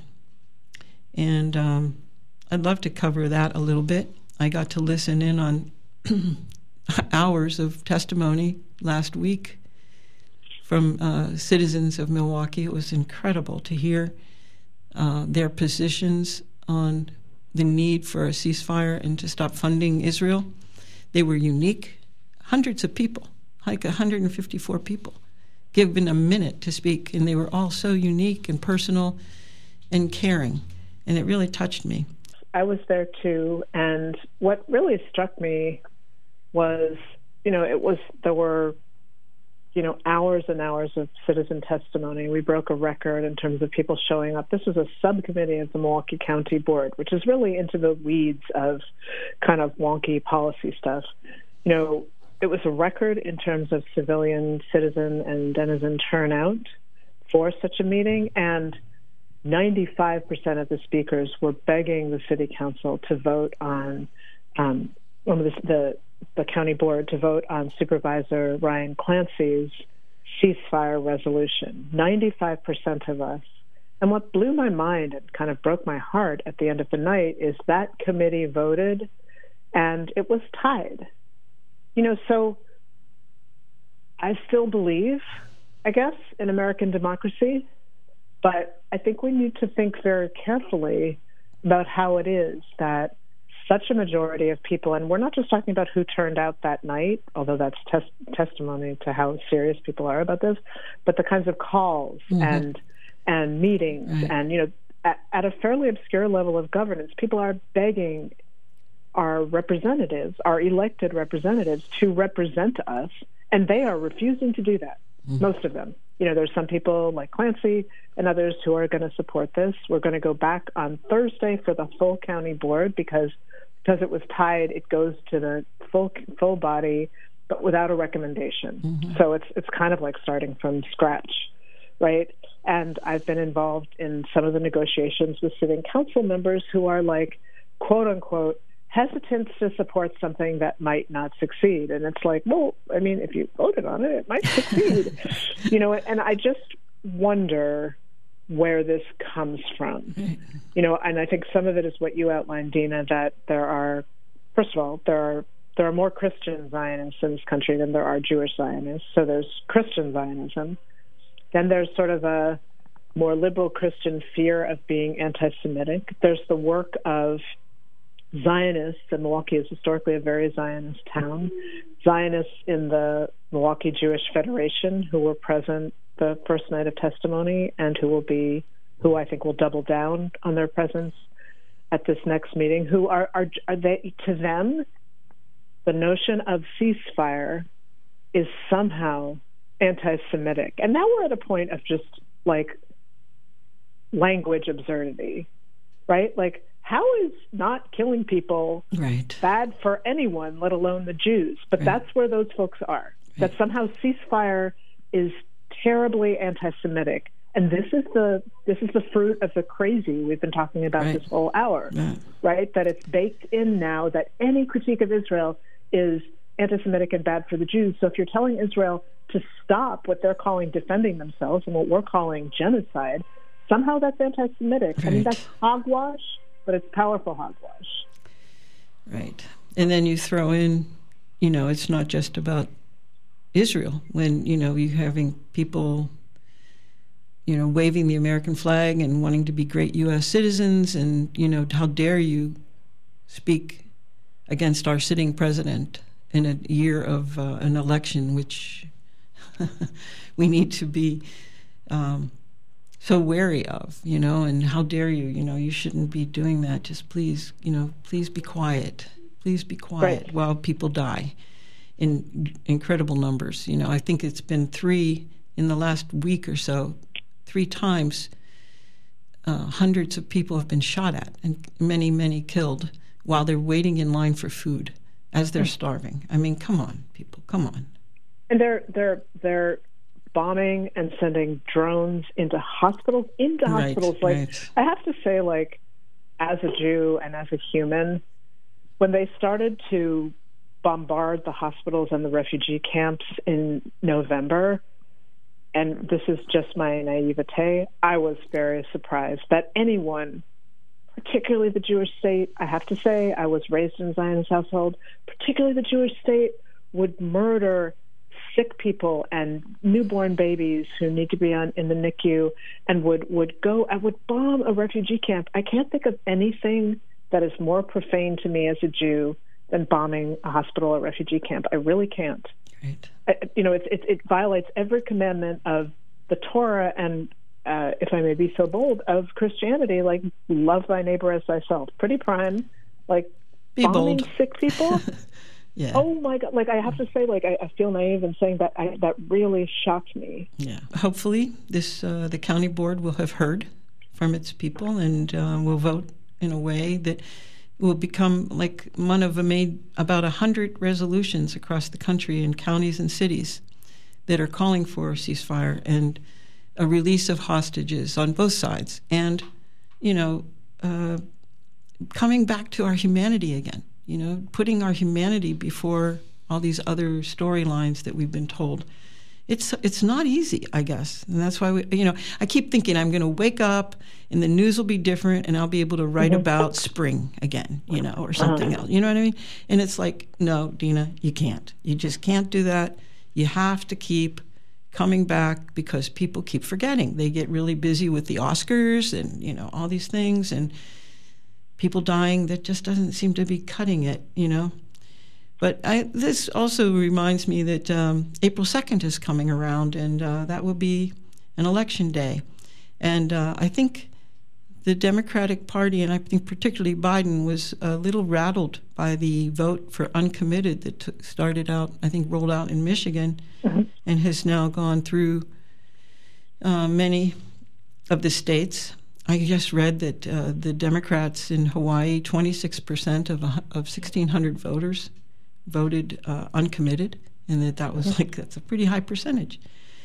And um, I'd love to cover that a little bit. I got to listen in on hours of testimony last week from uh, citizens of Milwaukee. It was incredible to hear uh, their positions on the need for a ceasefire and to stop funding Israel. They were unique. Hundreds of people, like one hundred fifty-four people, given a minute to speak, and they were all so unique and personal and caring, and it really touched me. I was there too, and what really struck me was, you know, it was, there were, you know, hours and hours of citizen testimony. We broke a record in terms of people showing up. This was a subcommittee of the Milwaukee County Board, which is really into the weeds of kind of wonky policy stuff. You know, it was a record in terms of civilian, citizen, and denizen turnout for such a meeting, and ninety-five percent of the speakers were begging the city council to vote on, um, the, the, the county board to vote on Supervisor Ryan Clancy's ceasefire resolution. ninety-five percent of us. And what blew my mind and kind of broke my heart at the end of the night is that committee voted, and it was tied. You know, so I still believe, I guess, in American democracy, but I think we need to think very carefully about how it is that such a majority of people, and we're not just talking about who turned out that night, although that's tes- testimony to how serious people are about this, but the kinds of calls mm-hmm. and and meetings right. and, you know, at, at a fairly obscure level of governance, people are begging our representatives, our elected representatives, to represent us, and they are refusing to do that, mm-hmm. most of them. You know, there's some people like Clancy and others who are going to support this. We're going to go back on Thursday for the full county board because because it was tied, it goes to the full full body, but without a recommendation. Mm-hmm. So it's it's kind of like starting from scratch, right? And I've been involved in some of the negotiations with sitting council members who are like, quote unquote, hesitant to support something that might not succeed. And it's like, well, I mean, if you voted on it, it might succeed. You know, and I just wonder where this comes from. You know, and I think some of it is what you outlined, Dina, that there are, first of all, there are there are more Christian Zionists in this country than there are Jewish Zionists. So there's Christian Zionism. Then there's sort of a more liberal Christian fear of being anti-Semitic. There's the work of Zionists, and Milwaukee is historically a very Zionist town, Zionists in the Milwaukee Jewish Federation who were present the first night of testimony and who will be, who I think will double down on their presence at this next meeting, who are, are, are they, to them, the notion of ceasefire is somehow anti-Semitic. And now we're at a point of just like language absurdity, right? Like, how is not killing people right. bad for anyone, let alone the Jews? But right. that's where those folks are. Right. That somehow ceasefire is terribly anti-Semitic, and this is the this is the fruit of the crazy we've been talking about right. this whole hour, yeah. right? That it's baked in now that any critique of Israel is anti-Semitic and bad for the Jews. So if you're telling Israel to stop what they're calling defending themselves and what we're calling genocide, somehow that's anti-Semitic. Right. I mean, that's hogwash. But it's powerful hogwash. Right. And then you throw in, you know, it's not just about Israel. When, you know, you're having people you know, waving the American flag and wanting to be great U S citizens, and, you know, how dare you speak against our sitting president in a year of uh, an election, which we need to be um, so wary of, you know, and how dare you, you know, you shouldn't be doing that. Just please, you know, please be quiet. Please be quiet right. while people die in incredible numbers. You know, I think it's been three in the last week or so, three times uh, hundreds of people have been shot at and many, many killed while they're waiting in line for food as they're starving. I mean, come on, people, come on. And they're they're they're bombing and sending drones into hospitals, into Right, hospitals. Like right. I have to say, like, as a Jew and as a human, when they started to bombard the hospitals and the refugee camps in November, and this is just my naivete, I was very surprised that anyone, particularly the Jewish state, I have to say, I was raised in a Zionist household, particularly the Jewish state, would murder sick people and newborn babies who need to be on in the N I C U, and would, would go and would bomb a refugee camp. I can't think of anything that is more profane to me as a Jew than bombing a hospital or refugee camp. I really can't. Right. I, you know, it, it, it violates every commandment of the Torah and, uh, if I may be so bold, of Christianity, like love thy neighbor as thyself. Pretty prime, like Be bombing bold. sick people. Yeah. Oh my God! Like I have to say, like I, I feel naive in saying that. I, that really shocked me. Yeah. Hopefully, this uh, the county board will have heard from its people and uh, will vote in a way that will become like Manava made about a hundred resolutions across the country in counties and cities that are calling for a ceasefire and a release of hostages on both sides, and you know, uh, coming back to our humanity again. You know, putting our humanity before all these other storylines that we've been told. It's it's not easy, I guess. And that's why, we, you know, I keep thinking I'm going to wake up and the news will be different and I'll be able to write Mm-hmm. about spring again, you know, or something Uh-huh. else. You know what I mean? And it's like, no, Dina, you can't. You just can't do that. You have to keep coming back because people keep forgetting. They get really busy with the Oscars and, you know, all these things, and people dying, that just doesn't seem to be cutting it, you know. But I, this also reminds me that um, April second is coming around, and uh, that will be an election day. And uh, I think the Democratic Party, and I think particularly Biden, was a little rattled by the vote for uncommitted that t- started out, I think rolled out in Michigan, mm-hmm. and has now gone through uh, many of the states. I just read that uh, the Democrats in Hawaii, twenty-six percent of of sixteen hundred voters voted uh, uncommitted, and that that was like, that's a pretty high percentage.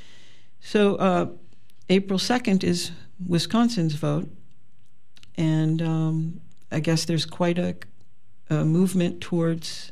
So uh, April second is Wisconsin's vote, and um, I guess there's quite a, a movement towards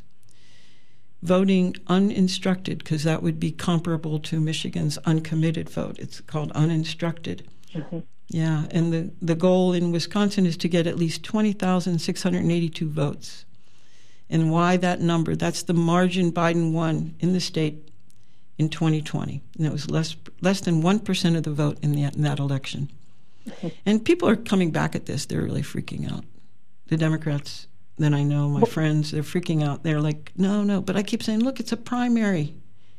voting uninstructed, because that would be comparable to Michigan's uncommitted vote. It's called uninstructed. Mm-hmm. Yeah, and the, the goal in Wisconsin is to get at least twenty thousand six hundred eighty-two votes. And why that number? That's the margin Biden won in the state in twenty twenty. And it was less less than one percent of the vote in, the, in that election. And people are coming back at this. They're really freaking out. The Democrats that I know, my friends, they're freaking out. They're like, no, no. But I keep saying, look, it's a primary.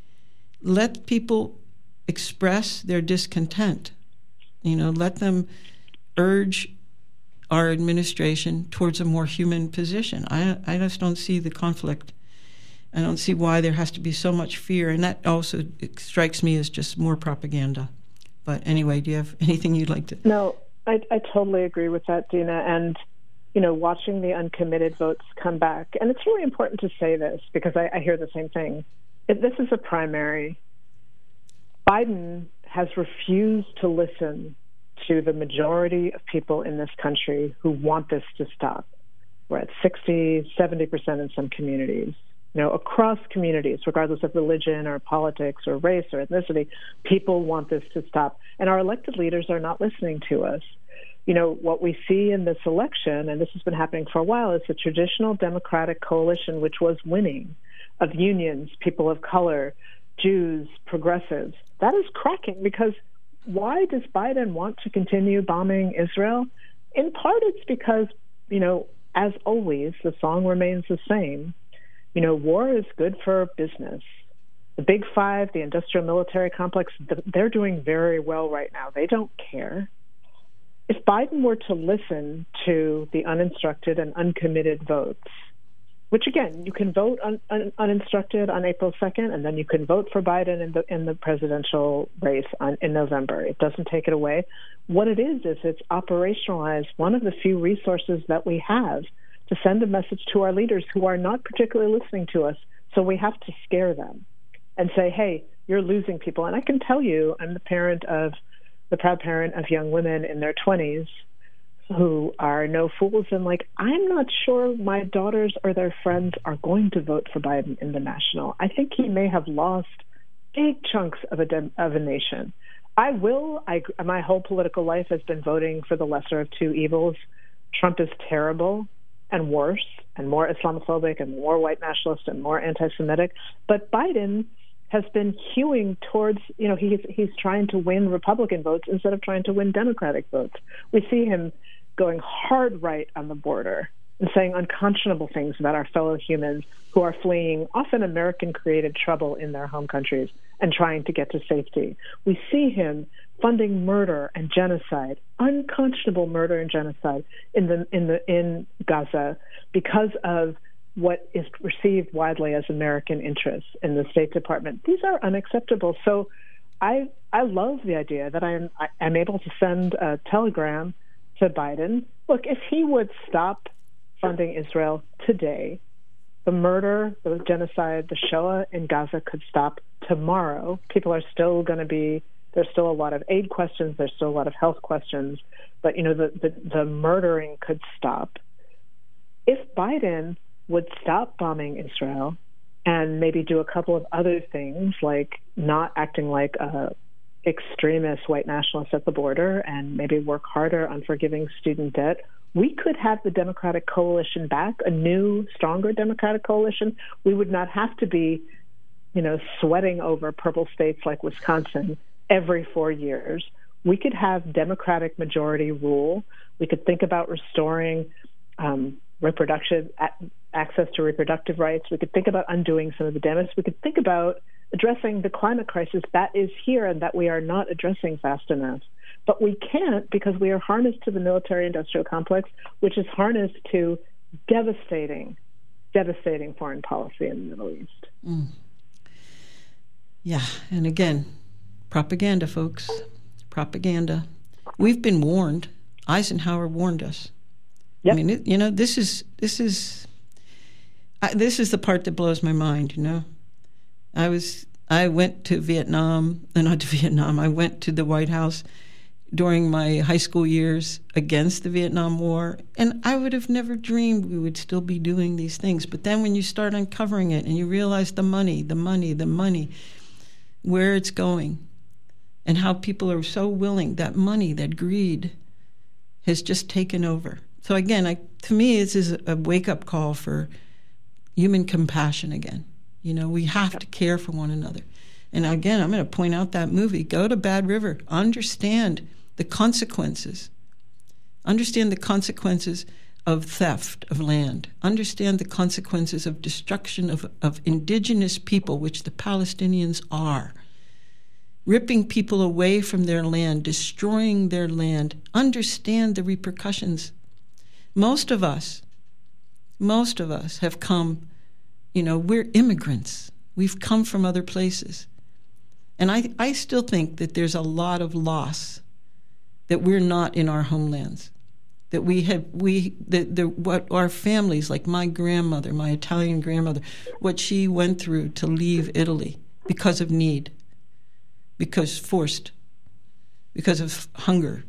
Let people express their discontent. You know, let them urge our administration towards a more human position. I I just don't see the conflict. I don't see why there has to be so much fear, and that also strikes me as just more propaganda. But anyway, do you have anything you'd like to? No, I, I totally agree with that, Dina. And, you know, watching the uncommitted votes come back, and it's really important to say this because I, I hear the same thing. If this is a primary. Biden has refused to listen to the majority of people in this country who want this to stop. We're at sixty, seventy percent in some communities. You know, across communities, regardless of religion or politics or race or ethnicity, people want this to stop. And our elected leaders are not listening to us. You know, what we see in this election, and this has been happening for a while, is the traditional Democratic coalition, which was winning, of unions, people of color, Jews, progressives. That is cracking because why does Biden want to continue bombing Israel? In part, it's because, you know, as always, the song remains the same. You know, war is good for business. The Big Five, the industrial military complex, they're doing very well right now. They don't care. If Biden were to listen to the uninstructed and uncommitted votes, which, again, you can vote un, un, uninstructed on April second, and then you can vote for Biden in the in the presidential race on, in November. It doesn't take it away. What it is, is it's operationalized one of the few resources that we have to send a message to our leaders who are not particularly listening to us, so we have to scare them and say, hey, you're losing people. And I can tell you, I'm the parent of, the proud parent of young women in their twenties who are no fools, and like, I'm not sure my daughters or their friends are going to vote for Biden in the national. I think he may have lost big chunks of a de- of a nation. I will. I my whole political life has been voting for the lesser of two evils. Trump is terrible and worse and more Islamophobic and more white nationalist and more anti-Semitic. But Biden has been hewing towards, you know, he's he's trying to win Republican votes instead of trying to win Democratic votes. We see him going hard right on the border and saying unconscionable things about our fellow humans who are fleeing often American-created trouble in their home countries and trying to get to safety. We see him funding murder and genocide, unconscionable murder and genocide in the in the in Gaza because of what is received widely as American interests in the State Department. These are unacceptable. So I I love the idea that I'm I'm able to send a telegram to Biden. Look, if he would stop funding Israel today, the murder, the genocide, the Shoah in Gaza could stop tomorrow. People are still going to be, there's still a lot of aid questions, there's still a lot of health questions, but, you know, the, the, the murdering could stop. If Biden would stop bombing Israel and maybe do a couple of other things, like not acting like a extremist white nationalists at the border and maybe work harder on forgiving student debt, we could have the Democratic coalition back, a new, stronger Democratic coalition. We would not have to be, you know, sweating over purple states like Wisconsin every four years. We could have Democratic majority rule. We could think about restoring um, reproductive access to reproductive rights. We could think about undoing some of the damage. We could think about addressing the climate crisis that is here and that we are not addressing fast enough. But we can't because we are harnessed to the military-industrial complex, which is harnessed to devastating, devastating foreign policy in the Middle East. Mm. Yeah, and again, propaganda, folks, propaganda. We've been warned. Eisenhower warned us. Yep. I mean, it, you know, this is this is I, this is the part that blows my mind. You know, I was I went to Vietnam, uh, not to Vietnam. I went to the White House during my high school years against the Vietnam War, and I would have never dreamed we would still be doing these things. But then when you start uncovering it and you realize the money, the money, the money, where it's going, and how people are so willing, that money, that greed has just taken over. So again, I, to me, this is a wake-up call for human compassion again. You know, we have to care for one another. And again, I'm going to point out that movie. Go to Bad River. Understand the consequences. Understand the consequences of theft of land. Understand the consequences of destruction of, of indigenous people, which the Palestinians are. Ripping people away from their land, destroying their land. Understand the repercussions. Most of us, most of us have come, you know, we're immigrants. We've come from other places. And I, I still think that there's a lot of loss that we're not in our homelands. That we have, we, that the, what our families, like my grandmother, my Italian grandmother, what she went through to leave Italy because of need, because forced, because of hunger.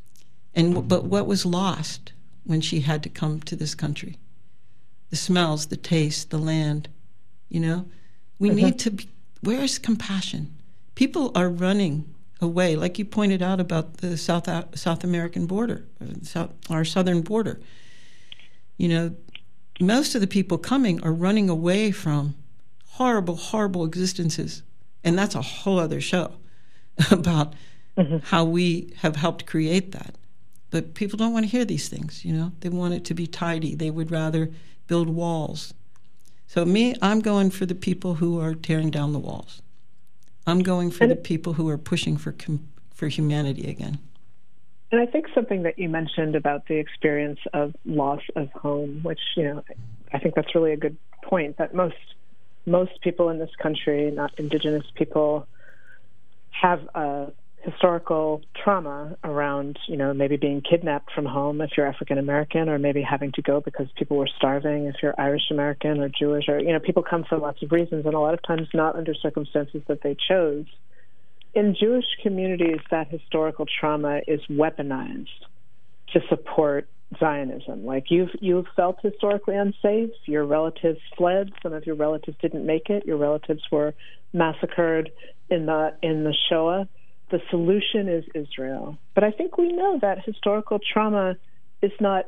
And but what was lost when she had to come to this country? The smells, the taste, the land, you know? We mm-hmm. need to be, where's compassion? People are running away, like you pointed out about the South South American border, South, our southern border. You know, most of the people coming are running away from horrible, horrible existences. And that's a whole other show about mm-hmm. how we have helped create that. But people don't want to hear these things, you know. They want it to be tidy. They would rather build walls. So me, I'm going for the people who are tearing down the walls. I'm going for and the people who are pushing for com- for humanity again. And I think something that you mentioned about the experience of loss of home, which, you know, I think that's really a good point, that most most people in this country, not indigenous people, have a historical trauma around, you know, maybe being kidnapped from home if you're African American, or maybe having to go because people were starving if you're Irish American or Jewish, or, you know, people come for lots of reasons, and a lot of times not under circumstances that they chose. In Jewish communities, that historical trauma is weaponized to support Zionism. Like, you've you've felt historically unsafe. Your relatives fled. Some of your relatives didn't make it. Your relatives were massacred in the in the Shoah. The solution is Israel. But I think we know that historical trauma is not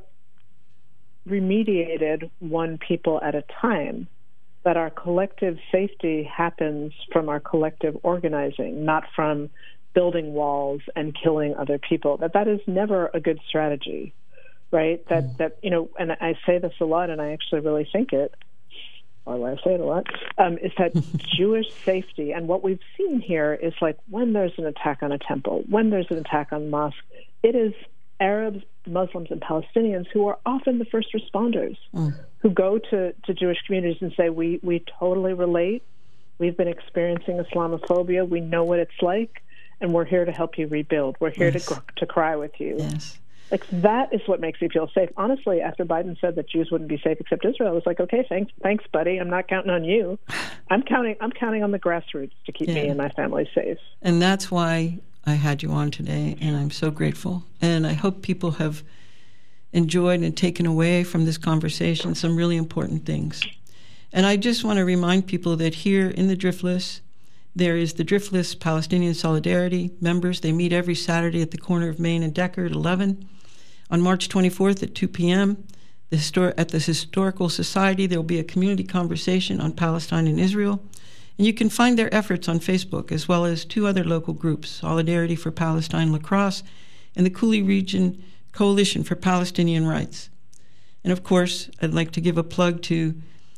remediated one people at a time, that our collective safety happens from our collective organizing, not from building walls and killing other people. That that is never a good strategy, right? That, mm. that you know, and I say this a lot, and I actually really think it, or I say it a lot, um, is that Jewish safety, and what we've seen here is, like, when there's an attack on a temple, when there's an attack on a mosque, it is Arabs, Muslims, and Palestinians who are often the first responders, mm. who go to, to Jewish communities and say, we, we totally relate, we've been experiencing Islamophobia, we know what it's like, and we're here to help you rebuild. We're here yes. to to cry with you. Yes. Like, that is what makes me feel safe. Honestly, after Biden said that Jews wouldn't be safe except Israel, I was like, okay, thanks, thanks, buddy. I'm not counting on you. I'm counting. I'm counting on the grassroots to keep yeah. me and my family safe. And that's why I had you on today, and I'm so grateful. And I hope people have enjoyed and taken away from this conversation some really important things. And I just want to remind people that here in the Driftless, there is the Driftless Palestinian Solidarity members. They meet every Saturday at the corner of Main and Decker at eleven. On March twenty-fourth at two p.m., the histor- at the Historical Society, there will be a community conversation on Palestine and Israel. And you can find their efforts on Facebook, as well as two other local groups, Solidarity for Palestine La Crosse and the Cooley Region Coalition for Palestinian Rights. And of course, I'd like to give a plug to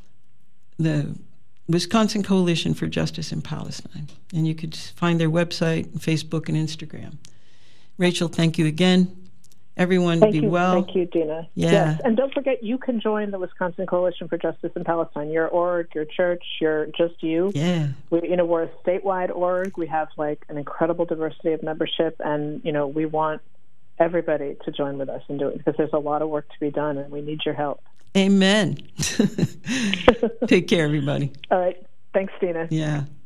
the Wisconsin Coalition for Justice in Palestine. And you could find their website, Facebook, and Instagram. Rachel, thank you again. Everyone, thank be you, well. Thank you, Dina. Yeah. Yes. And don't forget, you can join the Wisconsin Coalition for Justice in Palestine. Your org, your church, your just you. Yeah. We, you know, we're a statewide org. We have, like, an incredible diversity of membership, and, you know, we want everybody to join with us and do it, because there's a lot of work to be done, and we need your help. Amen. Take care, everybody. All right. Thanks, Dina. Yeah.